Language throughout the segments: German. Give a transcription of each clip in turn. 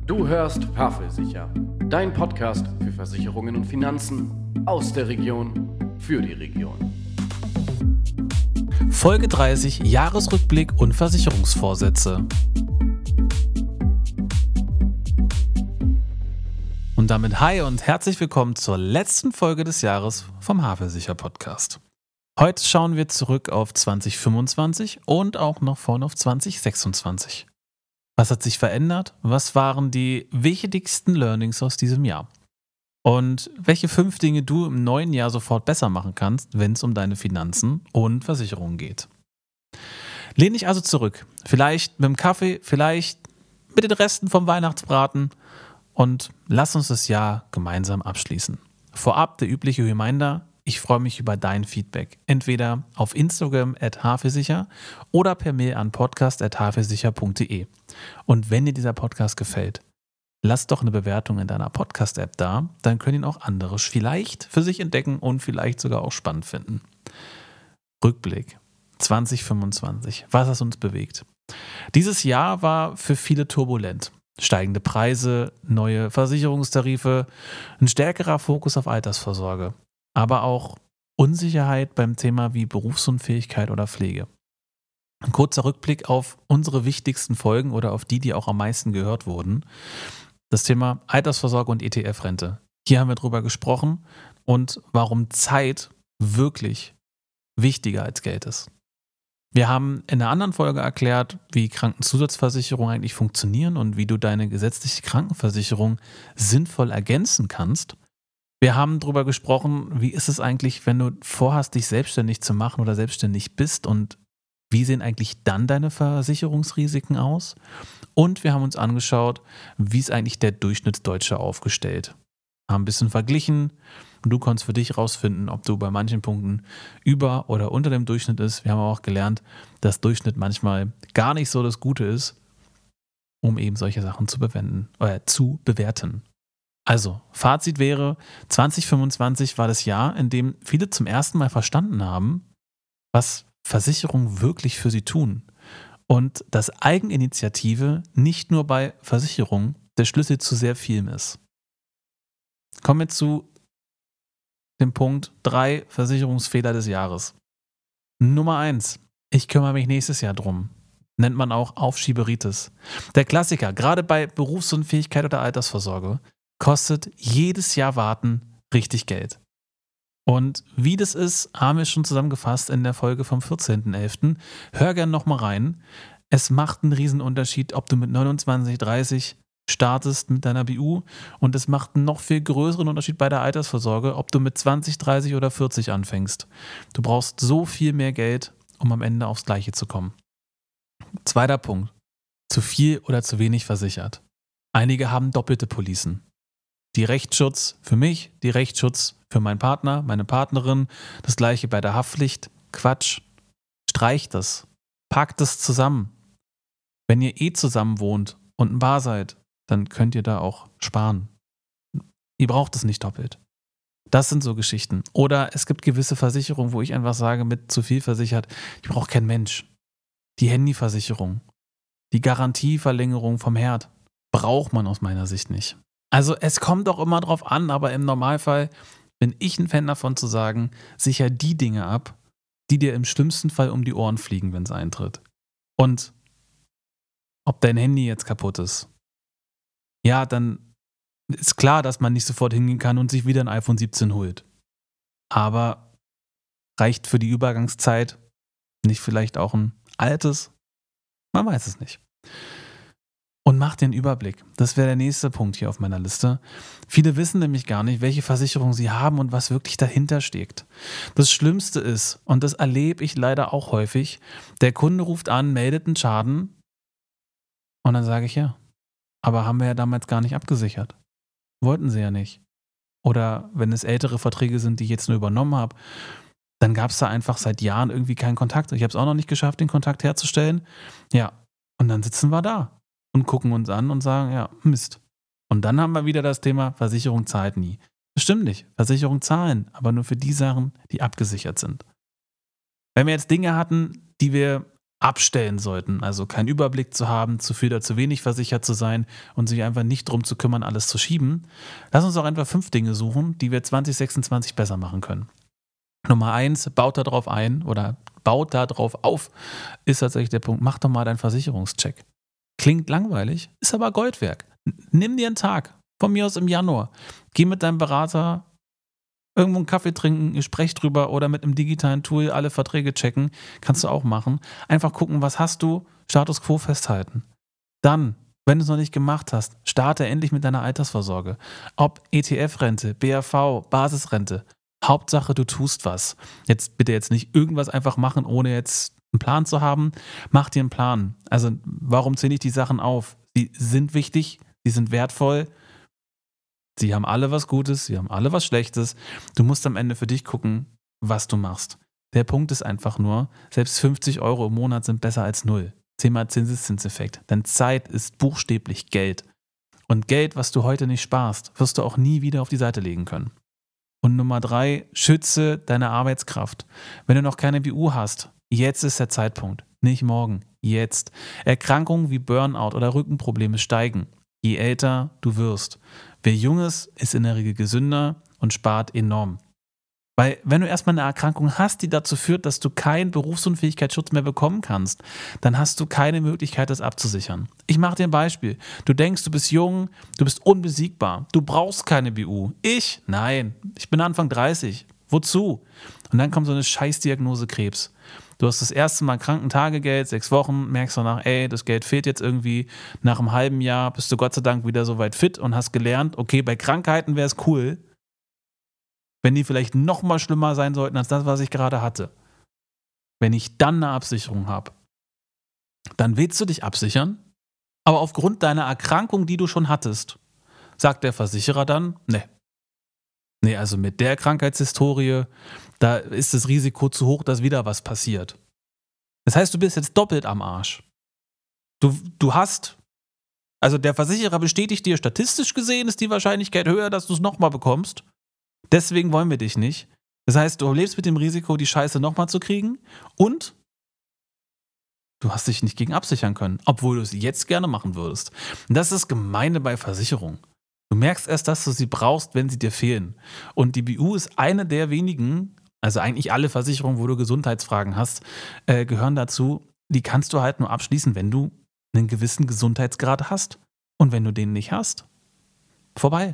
Du hörst Havelsicher, dein Podcast für Versicherungen und Finanzen aus der Region für die Region. Folge 30, Jahresrückblick und Versicherungsvorsätze. Und damit hi und herzlich willkommen zur letzten Folge des Jahres vom Havelsicher Podcast. Heute schauen wir zurück auf 2025 und auch noch vorne auf 2026. Was hat sich verändert? Was waren die wichtigsten Learnings aus diesem Jahr? Und welche 5 Dinge du im neuen Jahr sofort besser machen kannst, wenn es um deine Finanzen und Versicherungen geht. Lehn dich also zurück. Vielleicht mit dem Kaffee, vielleicht mit den Resten vom Weihnachtsbraten und lass uns das Jahr gemeinsam abschließen. Vorab der übliche Reminder: Ich freue mich über dein Feedback. Entweder auf Instagram @havelsicher oder per Mail an podcast@havelsicher.de. Und wenn dir dieser Podcast gefällt, lass doch eine Bewertung in deiner Podcast-App da, dann können ihn auch andere vielleicht für sich entdecken und vielleicht sogar auch spannend finden. Rückblick 2025. Was hat uns bewegt? Dieses Jahr war für viele turbulent. Steigende Preise, neue Versicherungstarife, ein stärkerer Fokus auf Altersvorsorge, aber auch Unsicherheit beim Thema wie Berufsunfähigkeit oder Pflege. Ein kurzer Rückblick auf unsere wichtigsten Folgen oder auf die auch am meisten gehört wurden. Das Thema Altersvorsorge und ETF-Rente. Hier haben wir drüber gesprochen und warum Zeit wirklich wichtiger als Geld ist. Wir haben in einer anderen Folge erklärt, wie Krankenzusatzversicherungen eigentlich funktionieren und wie du deine gesetzliche Krankenversicherung sinnvoll ergänzen kannst. Wir haben darüber gesprochen, wie ist es eigentlich, wenn du vorhast, dich selbstständig zu machen oder selbstständig bist und wie sehen eigentlich dann deine Versicherungsrisiken aus? Und wir haben uns angeschaut, wie ist eigentlich der Durchschnittsdeutsche aufgestellt. Haben ein bisschen verglichen und du konntest für dich rausfinden, ob du bei manchen Punkten über oder unter dem Durchschnitt bist. Wir haben auch gelernt, dass Durchschnitt manchmal gar nicht so das Gute ist, um eben solche Sachen zu bewerten. Also, Fazit wäre, 2025 war das Jahr, in dem viele zum ersten Mal verstanden haben, was Versicherungen wirklich für sie tun und dass Eigeninitiative nicht nur bei Versicherungen der Schlüssel zu sehr vielem ist. Kommen wir zu dem Punkt 3 Versicherungsfehler des Jahres. Nummer 1. Ich kümmere mich nächstes Jahr drum. Nennt man auch Aufschieberitis. Der Klassiker, gerade bei Berufsunfähigkeit oder Altersvorsorge, kostet jedes Jahr Warten richtig Geld. Und wie das ist, haben wir schon zusammengefasst in der Folge vom 14.11. Hör gern nochmal rein. Es macht einen riesen Unterschied, ob du mit 29, 30 startest mit deiner BU, und es macht einen noch viel größeren Unterschied bei der Altersvorsorge, ob du mit 20, 30 oder 40 anfängst. Du brauchst so viel mehr Geld, um am Ende aufs Gleiche zu kommen. Zweiter Punkt. Zu viel oder zu wenig versichert. Einige haben doppelte Policen. Die Rechtsschutz für mich, die Rechtsschutz für meinen Partner, meine Partnerin, das gleiche bei der Haftpflicht. Quatsch. Streicht das. Packt es zusammen. Wenn ihr zusammen wohnt und ein Paar seid, dann könnt ihr da auch sparen. Ihr braucht es nicht doppelt. Das sind so Geschichten. Oder es gibt gewisse Versicherungen, wo ich einfach sage, mit zu viel versichert, ich brauche kein Mensch. Die Handyversicherung, die Garantieverlängerung vom Herd braucht man aus meiner Sicht nicht. Also es kommt auch immer drauf an, aber im Normalfall bin ich ein Fan davon zu sagen, sicher die Dinge ab, die dir im schlimmsten Fall um die Ohren fliegen, wenn es eintritt. Und ob dein Handy jetzt kaputt ist, ja, dann ist klar, dass man nicht sofort hingehen kann und sich wieder ein iPhone 17 holt. Aber reicht für die Übergangszeit nicht vielleicht auch ein altes? Man weiß es nicht. Und mach dir einen Überblick. Das wäre der nächste Punkt hier auf meiner Liste. Viele wissen nämlich gar nicht, welche Versicherung sie haben und was wirklich dahinter steckt. Das Schlimmste ist, und das erlebe ich leider auch häufig, der Kunde ruft an, meldet einen Schaden und dann sage ich, ja, aber haben wir ja damals gar nicht abgesichert. Wollten sie ja nicht. Oder wenn es ältere Verträge sind, die ich jetzt nur übernommen habe, dann gab es da einfach seit Jahren irgendwie keinen Kontakt. Ich habe es auch noch nicht geschafft, den Kontakt herzustellen. Ja, und dann sitzen wir da und gucken uns an und sagen, ja, Mist. Und dann haben wir wieder das Thema, Versicherung zahlt nie. Das stimmt nicht. Versicherung zahlen, aber nur für die Sachen, die abgesichert sind. Wenn wir jetzt Dinge hatten, die wir abstellen sollten. Also keinen Überblick zu haben, zu viel oder zu wenig versichert zu sein und sich einfach nicht drum zu kümmern, alles zu schieben. Lass uns auch einfach 5 Dinge suchen, die wir 2026 besser machen können. Nummer 1, baut darauf auf, ist tatsächlich der Punkt, mach doch mal deinen Versicherungscheck. Klingt langweilig, ist aber Goldwerk. Nimm dir einen Tag, von mir aus im Januar. Geh mit deinem Berater irgendwo einen Kaffee trinken, ihr sprecht drüber oder mit einem digitalen Tool alle Verträge checken. Kannst du auch machen. Einfach gucken, was hast du, Status Quo festhalten. Dann, wenn du es noch nicht gemacht hast, starte endlich mit deiner Altersvorsorge. Ob ETF-Rente, BAV, Basisrente. Hauptsache, du tust was. Jetzt bitte nicht irgendwas einfach machen, ohne jetzt einen Plan zu haben. Mach dir einen Plan. Also warum zähle ich die Sachen auf? Sie sind wichtig, sie sind wertvoll. Sie haben alle was Gutes, sie haben alle was Schlechtes. Du musst am Ende für dich gucken, was du machst. Der Punkt ist einfach nur, selbst 50 € im Monat sind besser als 0. 10 mal Zinseszinseffekt. Denn Zeit ist buchstäblich Geld. Und Geld, was du heute nicht sparst, wirst du auch nie wieder auf die Seite legen können. Und Nummer 3, schütze deine Arbeitskraft. Wenn du noch keine BU hast, jetzt ist der Zeitpunkt, nicht morgen, jetzt. Erkrankungen wie Burnout oder Rückenprobleme steigen, je älter du wirst. Wer jung ist, ist in der Regel gesünder und spart enorm. Weil wenn du erstmal eine Erkrankung hast, die dazu führt, dass du keinen Berufsunfähigkeitsschutz mehr bekommen kannst, dann hast du keine Möglichkeit, das abzusichern. Ich mache dir ein Beispiel. Du denkst, du bist jung, du bist unbesiegbar, du brauchst keine BU. Nein, ich bin Anfang 30. Wozu? Und dann kommt so eine Scheißdiagnose Krebs. Du hast das erste Mal Krankentagegeld, 6 Wochen, merkst danach, das Geld fehlt jetzt irgendwie. Nach einem halben Jahr bist du Gott sei Dank wieder soweit fit und hast gelernt, okay, bei Krankheiten wäre es cool, wenn die vielleicht noch mal schlimmer sein sollten als das, was ich gerade hatte. Wenn ich dann eine Absicherung habe, dann willst du dich absichern, aber aufgrund deiner Erkrankung, die du schon hattest, sagt der Versicherer dann, Nee, also mit der Krankheitshistorie, da ist das Risiko zu hoch, dass wieder was passiert. Das heißt, du bist jetzt doppelt am Arsch. Du hast, also der Versicherer bestätigt dir, statistisch gesehen ist die Wahrscheinlichkeit höher, dass du es nochmal bekommst. Deswegen wollen wir dich nicht. Das heißt, du lebst mit dem Risiko, die Scheiße nochmal zu kriegen und du hast dich nicht gegen absichern können, obwohl du es jetzt gerne machen würdest. Und das ist das Gemeine bei Versicherung. Du merkst erst, dass du sie brauchst, wenn sie dir fehlen. Und die BU ist eine der wenigen, also eigentlich alle Versicherungen, wo du Gesundheitsfragen hast, gehören dazu. Die kannst du halt nur abschließen, wenn du einen gewissen Gesundheitsgrad hast. Und wenn du den nicht hast, vorbei.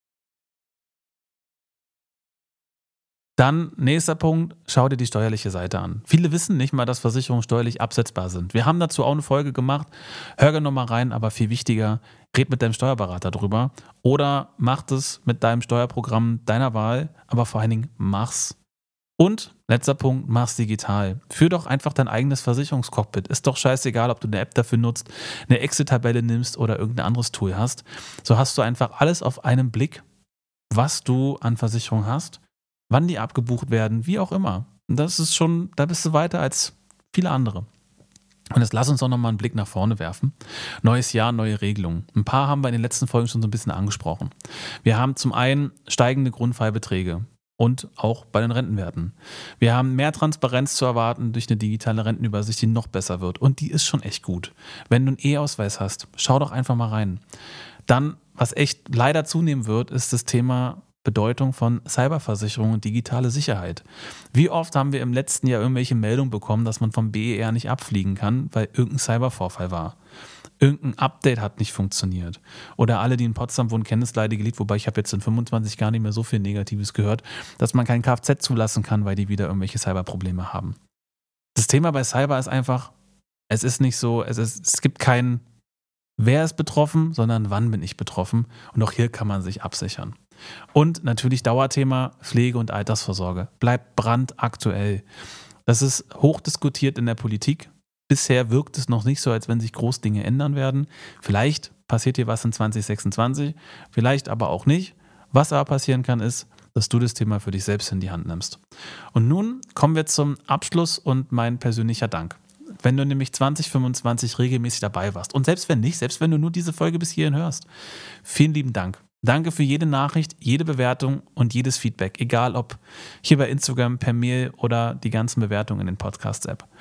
Dann, nächster Punkt, schau dir die steuerliche Seite an. Viele wissen nicht mal, dass Versicherungen steuerlich absetzbar sind. Wir haben dazu auch eine Folge gemacht. Hör gerne nochmal rein, aber viel wichtiger, red mit deinem Steuerberater drüber oder mach das mit deinem Steuerprogramm deiner Wahl, aber vor allen Dingen mach's. Und, letzter Punkt, mach's digital. Führ doch einfach dein eigenes Versicherungscockpit. Ist doch scheißegal, ob du eine App dafür nutzt, eine Excel-Tabelle nimmst oder irgendein anderes Tool hast. So hast du einfach alles auf einen Blick, was du an Versicherung hast, wann die abgebucht werden, wie auch immer. Und das ist schon, da bist du weiter als viele andere. Und jetzt lass uns auch nochmal einen Blick nach vorne werfen. Neues Jahr, neue Regelungen. Ein paar haben wir in den letzten Folgen schon so ein bisschen angesprochen. Wir haben zum einen steigende Grundfreibeträge und auch bei den Rentenwerten. Wir haben mehr Transparenz zu erwarten durch eine digitale Rentenübersicht, die noch besser wird. Und die ist schon echt gut. Wenn du einen E-Ausweis hast, schau doch einfach mal rein. Dann, was echt leider zunehmen wird, ist das Thema Bedeutung von Cyberversicherung und digitale Sicherheit. Wie oft haben wir im letzten Jahr irgendwelche Meldungen bekommen, dass man vom BER nicht abfliegen kann, weil irgendein Cybervorfall war. Irgendein Update hat nicht funktioniert. Oder alle, die in Potsdam wohnen, kennen das leidige Lied, wobei ich habe jetzt in 25 gar nicht mehr so viel Negatives gehört, dass man kein Kfz zulassen kann, weil die wieder irgendwelche Cyberprobleme haben. Das Thema bei Cyber ist einfach, es ist nicht so, es gibt kein wer ist betroffen, sondern wann bin ich betroffen. Und auch hier kann man sich absichern. Und natürlich Dauerthema Pflege- und Altersvorsorge. Bleibt brandaktuell. Das ist hochdiskutiert in der Politik. Bisher wirkt es noch nicht so, als wenn sich groß Dinge ändern werden. Vielleicht passiert hier was in 2026, vielleicht aber auch nicht. Was aber passieren kann, ist, dass du das Thema für dich selbst in die Hand nimmst. Und nun kommen wir zum Abschluss und mein persönlicher Dank. Wenn du nämlich 2025 regelmäßig dabei warst und selbst wenn nicht, selbst wenn du nur diese Folge bis hierhin hörst, vielen lieben Dank. Danke für jede Nachricht, jede Bewertung und jedes Feedback, egal ob hier bei Instagram, per Mail oder die ganzen Bewertungen in den Podcast-App.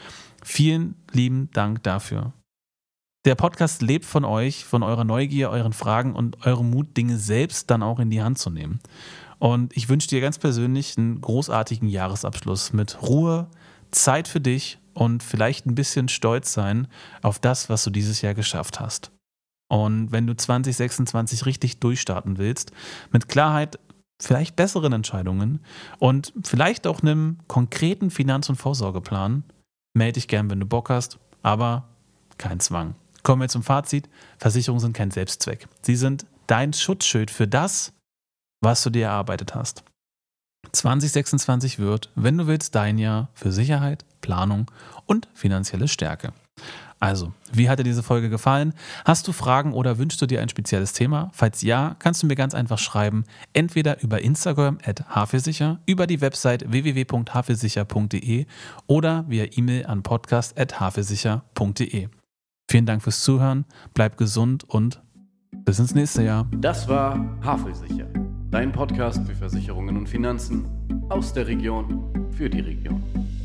Vielen lieben Dank dafür. Der Podcast lebt von euch, von eurer Neugier, euren Fragen und eurem Mut, Dinge selbst dann auch in die Hand zu nehmen. Und ich wünsche dir ganz persönlich einen großartigen Jahresabschluss mit Ruhe, Zeit für dich und vielleicht ein bisschen stolz sein auf das, was du dieses Jahr geschafft hast. Und wenn du 2026 richtig durchstarten willst, mit Klarheit, vielleicht besseren Entscheidungen und vielleicht auch einem konkreten Finanz- und Vorsorgeplan, melde dich gern, wenn du Bock hast, aber kein Zwang. Kommen wir zum Fazit. Versicherungen sind kein Selbstzweck. Sie sind dein Schutzschild für das, was du dir erarbeitet hast. 2026 wird, wenn du willst, dein Jahr für Sicherheit, Planung und finanzielle Stärke. Also, wie hat dir diese Folge gefallen? Hast du Fragen oder wünschst du dir ein spezielles Thema? Falls ja, kannst du mir ganz einfach schreiben, entweder über Instagram @havelsicher, über die Website www.havelsicher.de oder via E-Mail an podcast@havelsicher.de. Vielen Dank fürs Zuhören, bleib gesund und bis ins nächste Jahr. Das war Havelsicher, dein Podcast für Versicherungen und Finanzen aus der Region für die Region.